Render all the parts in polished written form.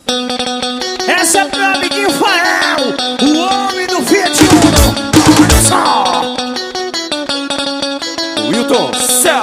Essa é pro amiguinho Fael, o homem do Fiat Uno. Olha só. Wilton Céu.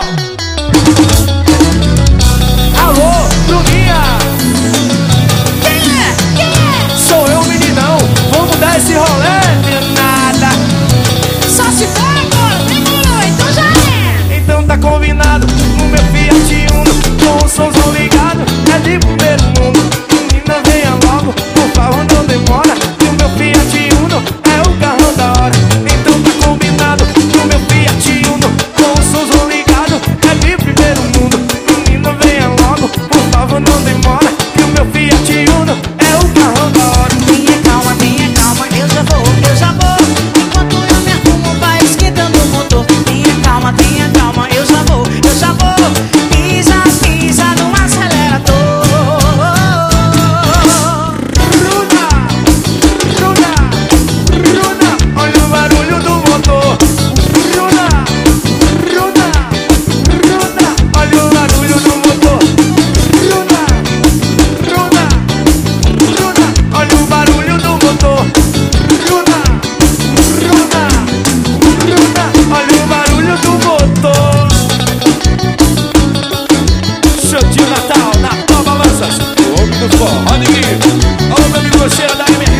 Alô, Bruninha. Quem é? Sou eu, meninão. Vamos dar esse rolê? Nada. Só se for agora, demorou, então já é. Então tá combinado no meu Fiat Uno, com o somzão ligado, é de primeiro mundo. Menina, venha logo, por favor, não demora, que o meu Fiat Uno é o carro da hora. Então tá combinado no meu Fiat Uno, com o somzão ligado, é de primeiro mundo. Menina, venha logo, por favor, não demora, que o meu Fiat Uno é o carro da hora. Tenha calma, eu já vou. Enquanto eu me arrumo, vai esquentando o motor. Tenha calma, eu já vou. Pisa no acelerador. Bruna, olha o barulho do motor. Bruna, olha o barulho do motor. Bruna, olha o barulho do motor. Bruna, olha o barulho do motor. Show de Natal, Natal Balanças, o homem do forró, ninguém. Alô, meu amigo Cheira da M